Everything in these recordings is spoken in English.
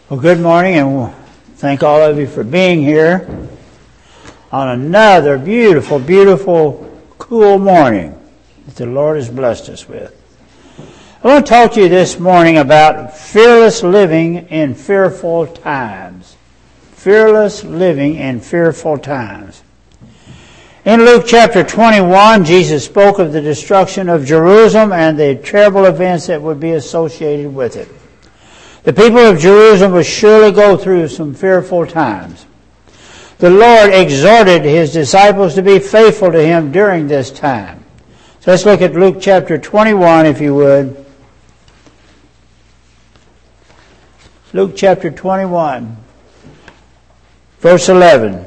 Well, good morning, and thank all of you for being here on another beautiful, beautiful, cool morning that the Lord has blessed us with. I want to talk to you this morning about fearless living in fearful times. Fearless living in fearful times. In Luke chapter 21, Jesus spoke of the destruction of Jerusalem and the terrible events that would be associated with it. The people of Jerusalem would surely go through some fearful times. The Lord exhorted His disciples to be faithful to Him during this time. So let's look at Luke chapter 21, if you would. Luke chapter 21, verse 11.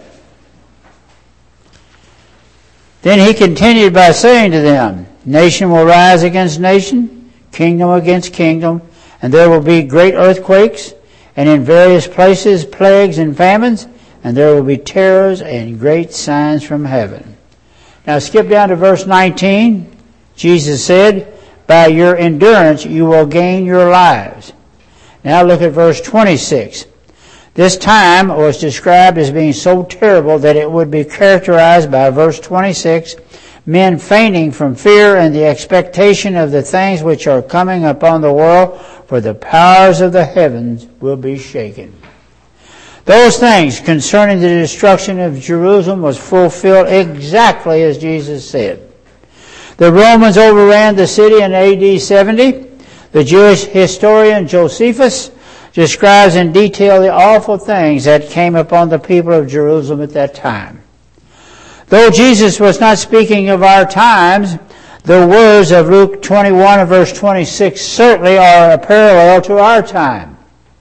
Then He continued by saying to them, "Nation will rise against nation, kingdom against kingdom, and there will be great earthquakes, and in various places plagues and famines, and there will be terrors and great signs from heaven." Now skip down to verse 19. Jesus said, "By your endurance you will gain your lives." Now look at verse 26. This time was described as being so terrible that it would be characterized by verse 26, men fainting from fear and the expectation of the things which are coming upon the world, for the powers of the heavens will be shaken. Those things concerning the destruction of Jerusalem was fulfilled exactly as Jesus said. The Romans overran the city in AD 70. The Jewish historian Josephus describes in detail the awful things that came upon the people of Jerusalem at that time. Though Jesus was not speaking of our times, the words of Luke 21 and verse 26 certainly are a parallel to our time.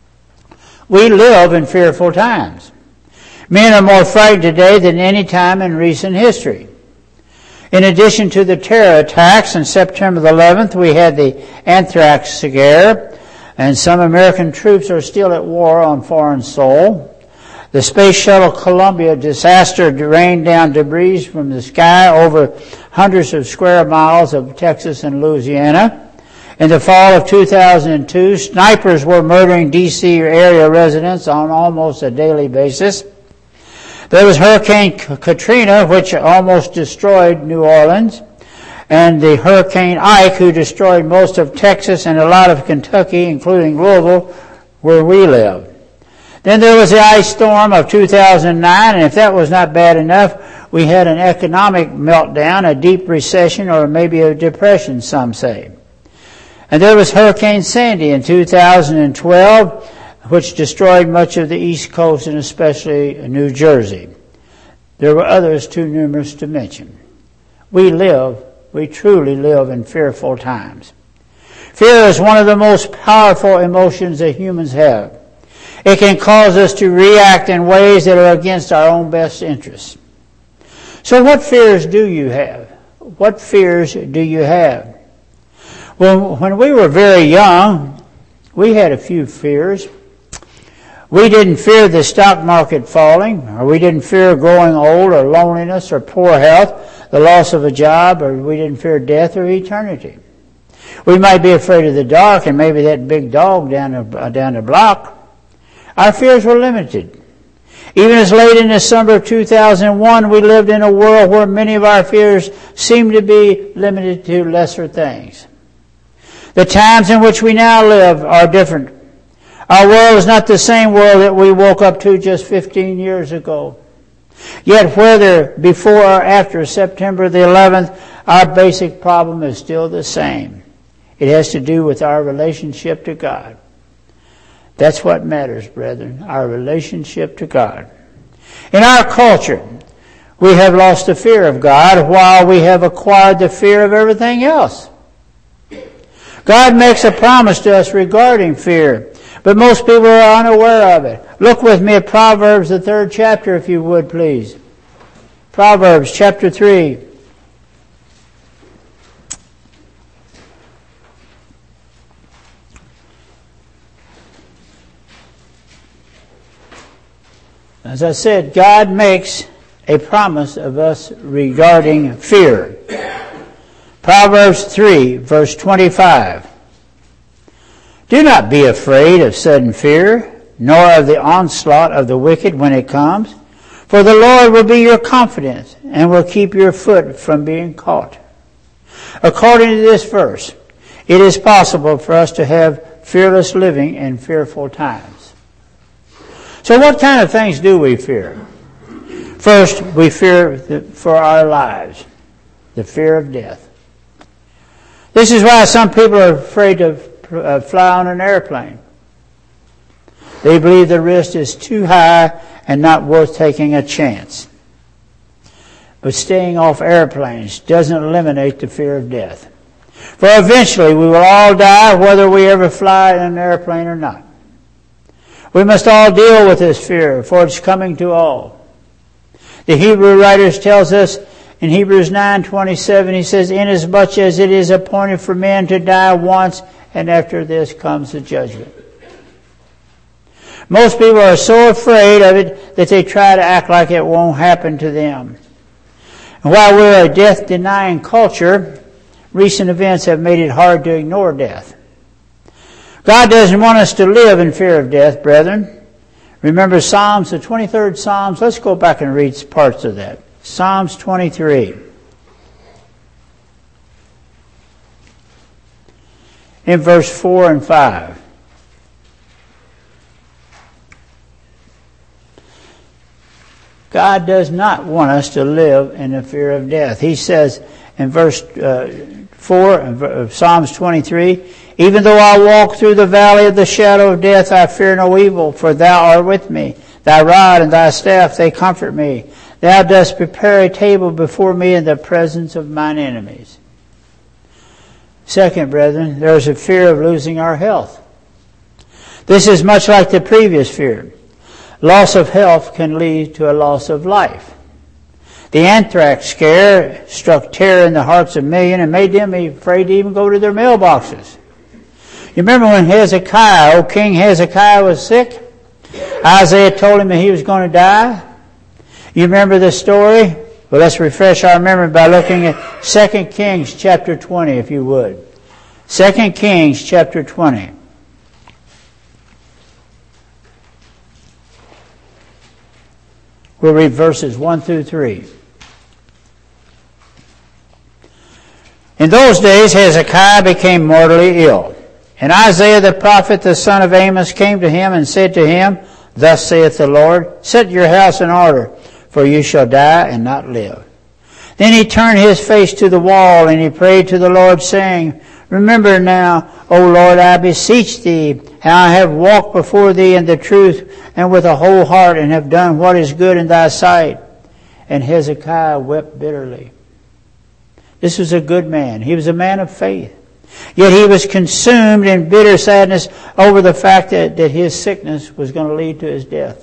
We live in fearful times. Men are more frightened today than any time in recent history. In addition to the terror attacks on September the 11th, we had the anthrax scare, and some American troops are still at war on foreign soil. The Space Shuttle Columbia disaster rained down debris from the sky over hundreds of square miles of Texas and Louisiana. In the fall of 2002, snipers were murdering D.C. area residents on almost a daily basis. There was Hurricane Katrina, which almost destroyed New Orleans, and the Hurricane Ike, who destroyed most of Texas and a lot of Kentucky, including Louisville, where we live. Then there was the ice storm of 2009, and if that was not bad enough, we had an economic meltdown, a deep recession, or maybe a depression, some say. And there was Hurricane Sandy in 2012, which destroyed much of the East Coast and especially New Jersey. There were others too numerous to mention. We truly live in fearful times. Fear is one of the most powerful emotions that humans have. It can cause us to react in ways that are against our own best interests. So what fears do you have? What fears do you have? Well, when we were very young, we had a few fears. We didn't fear the stock market falling, or we didn't fear growing old, or loneliness, or poor health, the loss of a job, or we didn't fear death or eternity. We might be afraid of the dark and maybe that big dog down the block. Our fears were limited. Even as late in the summer of 2001, we lived in a world where many of our fears seemed to be limited to lesser things. The times in which we now live are different. Our world is not the same world that we woke up to just 15 years ago. Yet whether before or after September the 11th, our basic problem is still the same. It has to do with our relationship to God. That's what matters, brethren, our relationship to God. In our culture, we have lost the fear of God while we have acquired the fear of everything else. God makes a promise to us regarding fear, but most people are unaware of it. Look with me at Proverbs, the 3rd chapter, if you would, please. Proverbs chapter 3. As I said, God makes a promise of us regarding fear. Proverbs 3, verse 25. Do not be afraid of sudden fear, nor of the onslaught of the wicked when it comes. For the Lord will be your confidence and will keep your foot from being caught. According to this verse, it is possible for us to have fearless living in fearful times. So what kind of things do we fear? First, we fear for our lives, the fear of death. This is why some people are afraid to fly on an airplane. They believe the risk is too high and not worth taking a chance. But staying off airplanes doesn't eliminate the fear of death. For eventually we will all die whether we ever fly in an airplane or not. We must all deal with this fear, for it's coming to all. The Hebrew writers tells us in Hebrews 9:27, he says, "Inasmuch as it is appointed for men to die once, and after this comes the judgment." Most people are so afraid of it that they try to act like it won't happen to them. And while we're a death-denying culture, recent events have made it hard to ignore death. God doesn't want us to live in fear of death, brethren. Remember Psalms, the 23rd Psalms? Let's go back and read parts of that. Psalms 23. In verse 4 and 5. God does not want us to live in the fear of death. He says in verse 4 of Psalms 23, "Even though I walk through the valley of the shadow of death, I fear no evil, for thou art with me. Thy rod and thy staff, they comfort me. Thou dost prepare a table before me in the presence of mine enemies." Second, brethren, there is a fear of losing our health. This is much like the previous fear. Loss of health can lead to a loss of life. The anthrax scare struck terror in the hearts of millions and made them afraid to even go to their mailboxes. You remember when Hezekiah, old King Hezekiah, was sick? Isaiah told him that he was going to die. You remember the story? Well, let's refresh our memory by looking at 2 Kings chapter 20, if you would. 2 Kings chapter 20. We'll read verses 1 through 3. In those days Hezekiah became mortally ill. And Isaiah the prophet, the son of Amos, came to him and said to him, "Thus saith the Lord, set your house in order, for you shall die and not live." Then he turned his face to the wall, and he prayed to the Lord, saying, "Remember now, O Lord, I beseech thee, how I have walked before thee in the truth and with a whole heart, and have done what is good in thy sight." And Hezekiah wept bitterly. This was a good man. He was a man of faith. Yet he was consumed in bitter sadness over the fact that his sickness was going to lead to his death.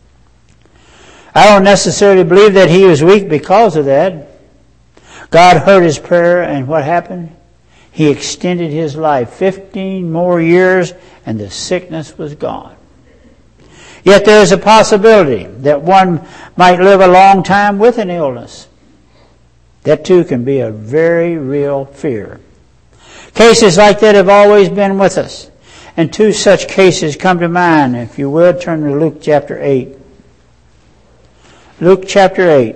I don't necessarily believe that he was weak because of that. God heard his prayer, and what happened? He extended his life 15 more years, and the sickness was gone. Yet there is a possibility that one might live a long time with an illness. That too can be a very real fear. Cases like that have always been with us. And two such cases come to mind. If you will, turn to Luke chapter 8. Luke chapter 8.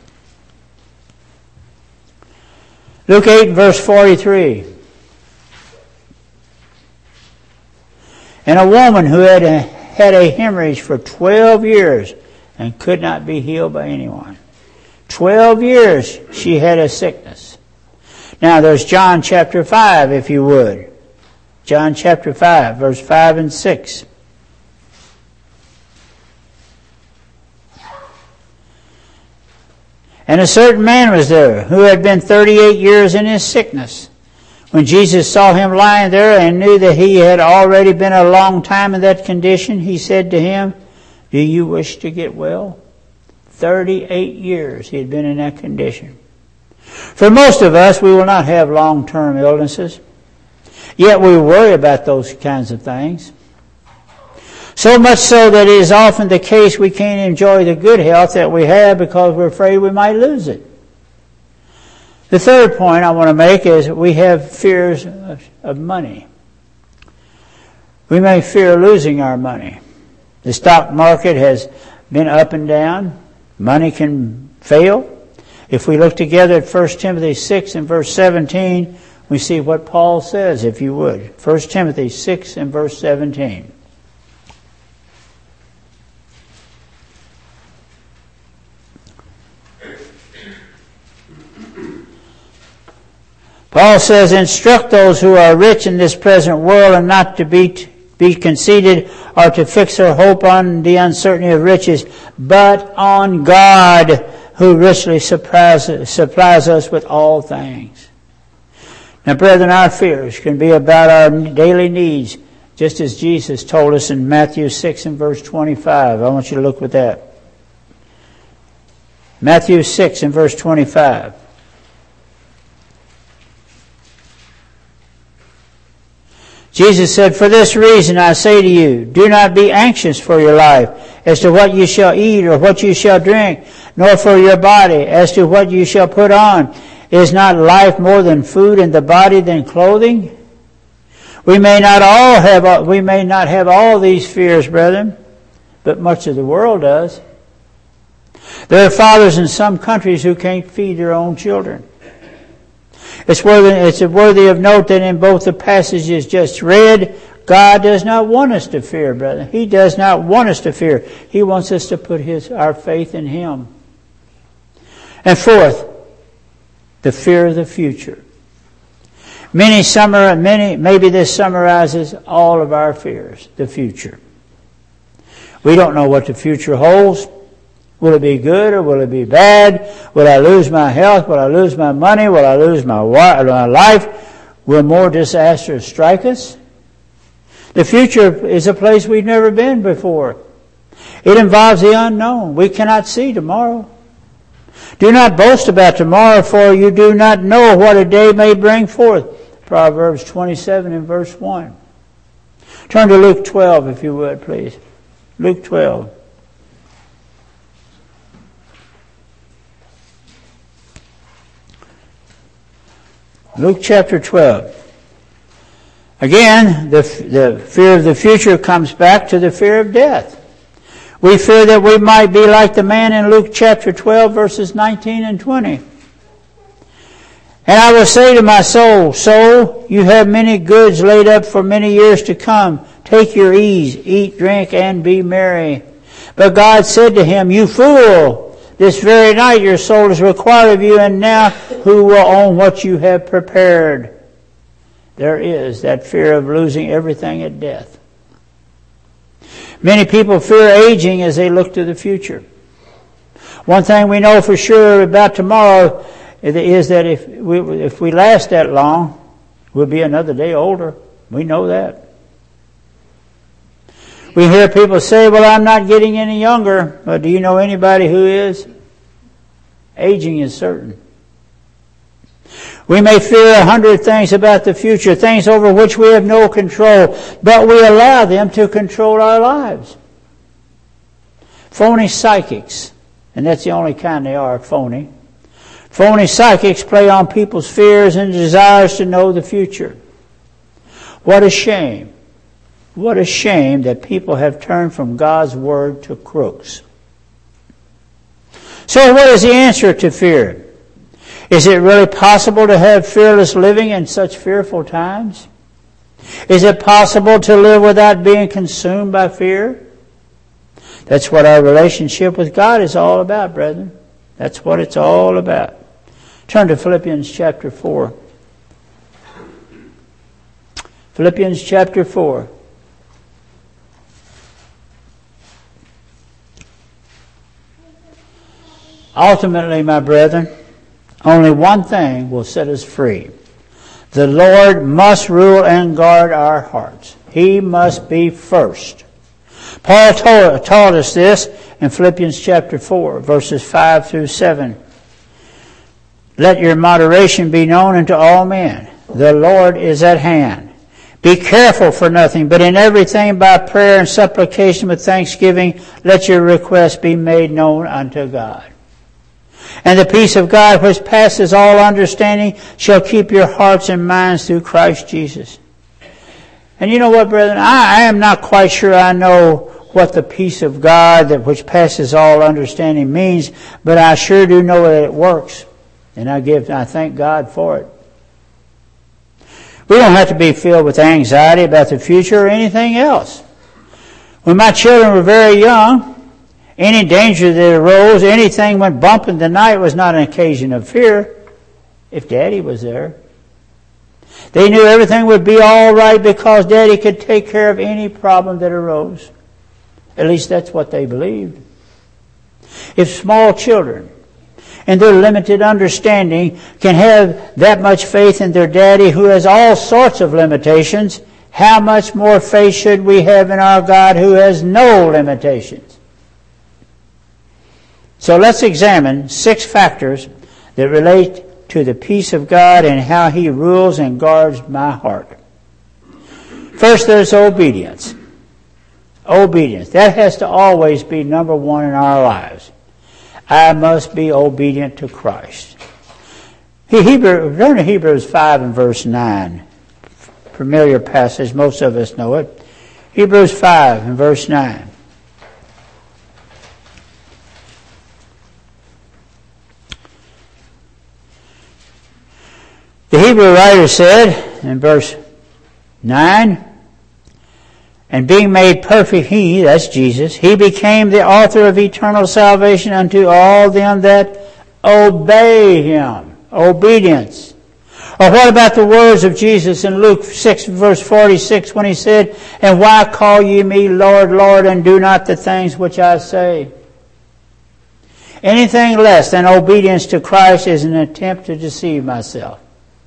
Luke 8 verse 43. And a woman who had a hemorrhage for 12 years and could not be healed by anyone. 12 years she had a sickness. Now there's John chapter 5, if you would. John chapter 5, verse 5 and 6. And a certain man was there who had been 38 years in his sickness. When Jesus saw him lying there and knew that he had already been a long time in that condition, he said to him, "Do you wish to get well?" 38 years he had been in that condition. For most of us, we will not have long-term illnesses. Yet we worry about those kinds of things. So much so that it is often the case we can't enjoy the good health that we have because we're afraid we might lose it. The third point I want to make is we have fears of money. We may fear losing our money. The stock market has been up and down. Money can fail. If we look together at 1 Timothy 6 and verse 17, we see what Paul says, if you would. 1 Timothy 6 and verse 17. Paul says, instruct those who are rich in this present world and not to be conceited or to fix their hope on the uncertainty of riches, but on God, who richly supplies us with all things. Now, brethren, our fears can be about our daily needs, just as Jesus told us in Matthew 6 and verse 25. I want you to look with that. Matthew 6 and verse 25. Jesus said, for this reason I say to you, do not be anxious for your life, as to what you shall eat or what you shall drink, nor for your body, as to what you shall put on. Is not life more than food, and the body than clothing? We may not have all these fears, brethren, but much of the world does. There are fathers in some countries who can't feed their own children. It's worthy of note that in both the passages just read, God does not want us to fear, brethren. He does not want us to fear. He wants us to put our faith in Him. And fourth, the fear of the future. Maybe this summarizes all of our fears, the future. We don't know what the future holds. Will it be good or will it be bad? Will I lose my health? Will I lose my money? Will I lose my life? Will more disasters strike us? The future is a place we've never been before. It involves the unknown. We cannot see tomorrow. Do not boast about tomorrow, for you do not know what a day may bring forth. Proverbs 27 and verse 1. Turn to Luke 12, if you would, please. Luke 12. Luke chapter 12. Again, the fear of the future comes back to the fear of death. We fear that we might be like the man in Luke chapter 12, verses 19 and 20. And I will say to my soul, soul, you have many goods laid up for many years to come. Take your ease, eat, drink, and be merry. But God said to him, you fool, this very night your soul is required of you, and now who will own what you have prepared? There is that fear of losing everything at death. Many people fear aging as they look to the future. One thing we know for sure about tomorrow is that if we last that long, we'll be another day older. We know that. We hear people say, well, I'm not getting any younger. But do you know anybody who is? Aging is certain. We may fear 100 things about the future, things over which we have no control, but we allow them to control our lives. Phony psychics, and that's the only kind they are, phony. Phony psychics play on people's fears and desires to know the future. What a shame. What a shame that people have turned from God's Word to crooks. So what is the answer to fear? Is it really possible to have fearless living in such fearful times? Is it possible to live without being consumed by fear? That's what our relationship with God is all about, brethren. That's what it's all about. Turn to Philippians chapter 4. Philippians chapter 4. Ultimately, my brethren, only one thing will set us free. The Lord must rule and guard our hearts. He must be first. Paul taught us this in Philippians chapter 4, verses 5 through 7. Let your moderation be known unto all men. The Lord is at hand. Be careful for nothing, but in everything by prayer and supplication with thanksgiving, let your requests be made known unto God. And the peace of God, which passes all understanding, shall keep your hearts and minds through Christ Jesus. And you know what, brethren? I am not quite sure I know what the peace of God that which passes all understanding means, but I sure do know that it works. And I thank God for it. We don't have to be filled with anxiety about the future or anything else. When my children were very young, any danger that arose, anything went bump in the night was not an occasion of fear if Daddy was there. They knew everything would be all right because Daddy could take care of any problem that arose. At least that's what they believed. If small children, in their limited understanding, can have that much faith in their Daddy who has all sorts of limitations, how much more faith should we have in our God who has no limitations? So let's examine 6 factors that relate to the peace of God and how He rules and guards my heart. First, there's obedience. Obedience. That has to always be number one in our lives. I must be obedient to Christ. Turn to Hebrews 5 and verse 9. Familiar passage, most of us know it. Hebrews 5 and verse 9. The Hebrew writer said in verse 9, and being made perfect he, that's Jesus, he became the author of eternal salvation unto all them that obey him. Obedience. Or what about the words of Jesus in Luke 6 verse 46 when he said, and why call ye me Lord, Lord, and do not the things which I say? Anything less than obedience to Christ is an attempt to deceive myself.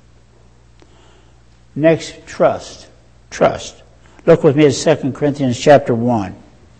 Next, trust. Trust. Look with me at 2 Corinthians chapter 1.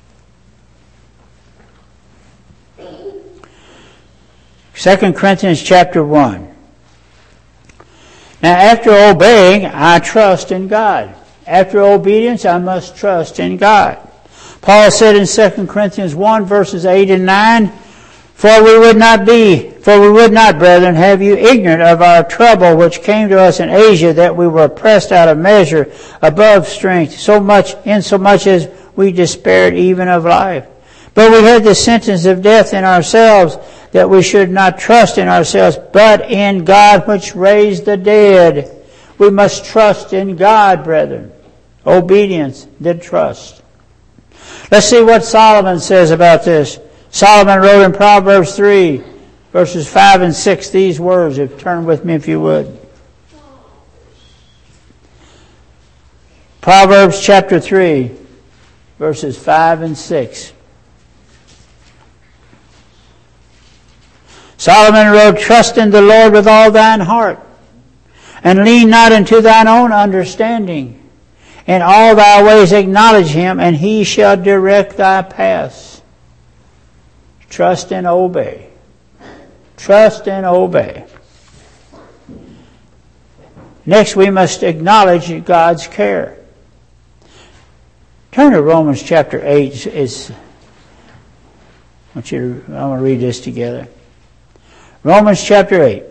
2 Corinthians chapter 1. Now, after obeying, I trust in God. After obedience, I must trust in God. Paul said in 2 Corinthians 1, verses 8 and 9, For we would not, brethren, have you ignorant of our trouble which came to us in Asia, that we were pressed out of measure, above strength, insomuch as we despaired even of life. But we had the sentence of death in ourselves, that we should not trust in ourselves, but in God which raised the dead. We must trust in God, brethren. Obedience, then trust. Let's see what Solomon says about this. Solomon wrote in Proverbs 3, verses 5 and 6, these words. Turn with me if you would. Proverbs chapter 3, verses 5 and 6. Solomon wrote, Trust in the Lord with all thine heart, and lean not into thine own understanding. In all thy ways acknowledge him, and he shall direct thy paths. Trust and obey. Trust and obey. Next, we must acknowledge God's care. Turn to Romans chapter 8. I want to read this together. Romans chapter 8.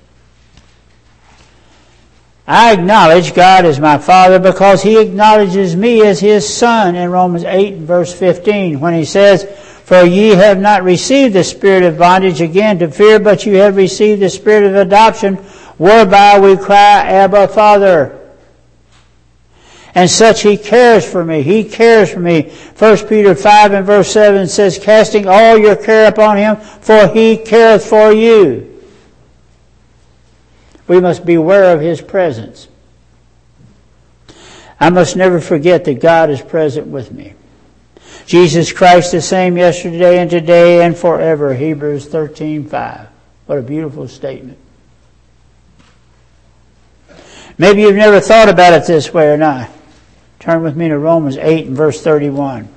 I acknowledge God as my Father because He acknowledges me as His Son in Romans 8 verse 15 when He says, For ye have not received the spirit of bondage again to fear, but you have received the spirit of adoption, whereby we cry, Abba, Father. And such He cares for me. He cares for me. 1 Peter 5 and verse 7 says, Casting all your care upon Him, for He careth for you. We must beware of His presence. I must never forget that God is present with me. Jesus Christ the same yesterday and today and forever. Hebrews 13:5. What a beautiful statement. Maybe you've never thought about it this way or not. Turn with me to Romans 8 and verse 31.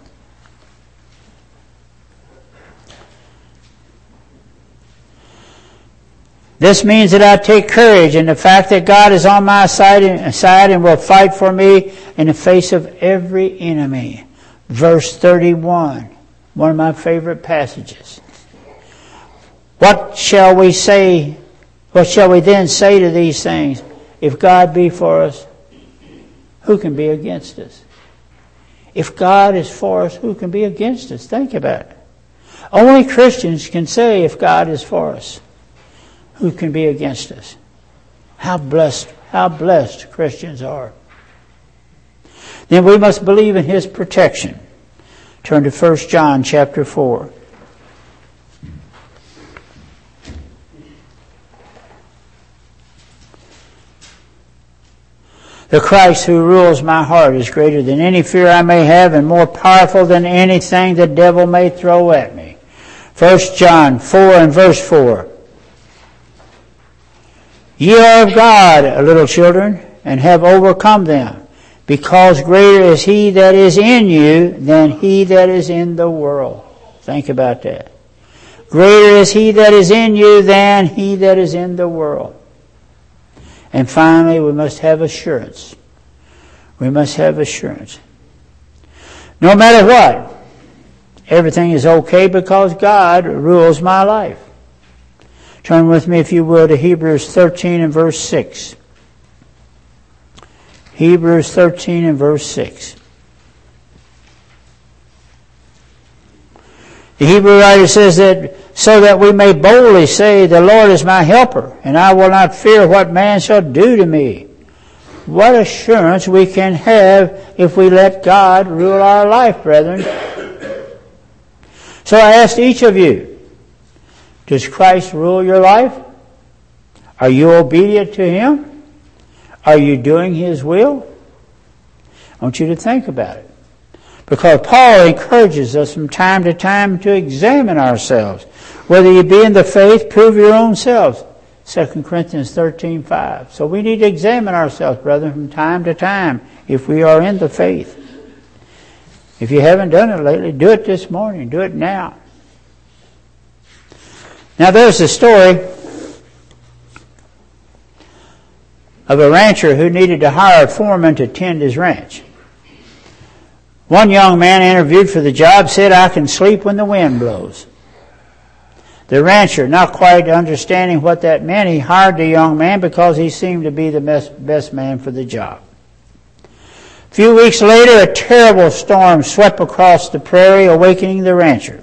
This means that I take courage in the fact that God is on my side and will fight for me in the face of every enemy. Verse 31, one of my favorite passages. What shall we say? What shall we then say to these things? If God be for us, who can be against us? If God is for us, who can be against us? Think about it. Only Christians can say, if God is for us, who can be against us? How blessed Christians are. Then we must believe in His protection. Turn to 1 John chapter 4. The Christ who rules my heart is greater than any fear I may have and more powerful than anything the devil may throw at me. 1 John 4 and verse 4. Ye are of God, little children, and have overcome them, because greater is He that is in you than he that is in the world. Think about that. Greater is He that is in you than he that is in the world. And finally, we must have assurance. We must have assurance. No matter what, everything is okay because God rules my life. Turn with me, if you will, to Hebrews 13 and verse 6. Hebrews 13 and verse 6. The Hebrew writer says that so that we may boldly say, the Lord is my helper, and I will not fear what man shall do to me. What assurance we can have if we let God rule our life, brethren. So I ask each of you, does Christ rule your life? Are you obedient to Him? Are you doing His will? I want you to think about it. Because Paul encourages us from time to time to examine ourselves. Whether you be in the faith, prove your own selves. 2 Corinthians 13:5. So we need to examine ourselves, brethren, from time to time if we are in the faith. If you haven't done it lately, do it this morning. Do it now. Now there's a story of a rancher who needed to hire a foreman to tend his ranch. One young man interviewed for the job said, I can sleep when the wind blows. The rancher, not quite understanding what that meant, he hired the young man because he seemed to be the best man for the job. A few weeks later, a terrible storm swept across the prairie, awakening the rancher.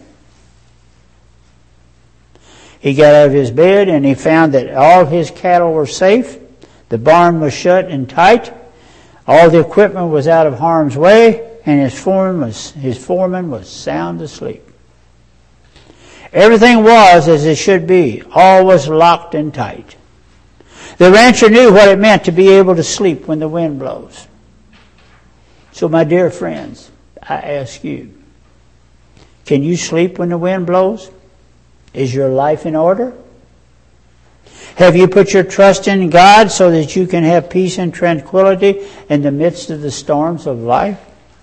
He got out of his bed and he found that all of his cattle were safe. The barn was shut and tight. All the equipment was out of harm's way. And his foreman was sound asleep. Everything was as it should be. All was locked and tight. The rancher knew what it meant to be able to sleep when the wind blows. So my dear friends, I ask you, can you sleep when the wind blows? Is your life in order? Have you put your trust in God so that you can have peace and tranquility in the midst of the storms of life?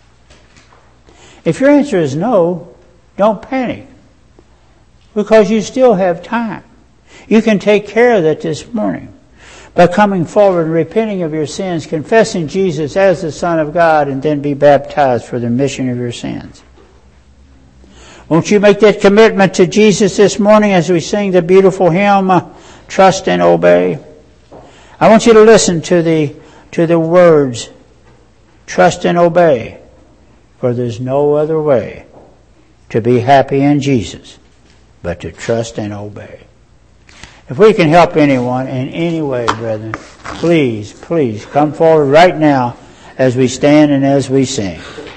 If your answer is no, don't panic, because you still have time. You can take care of that this morning by coming forward and repenting of your sins, confessing Jesus as the Son of God, and then be baptized for the remission of your sins. Won't you make that commitment to Jesus this morning as we sing the beautiful hymn, Trust and Obey? I want you to listen to the words, trust and obey. For there's no other way to be happy in Jesus but to trust and obey. If we can help anyone in any way, brethren, please come forward right now as we stand and as we sing.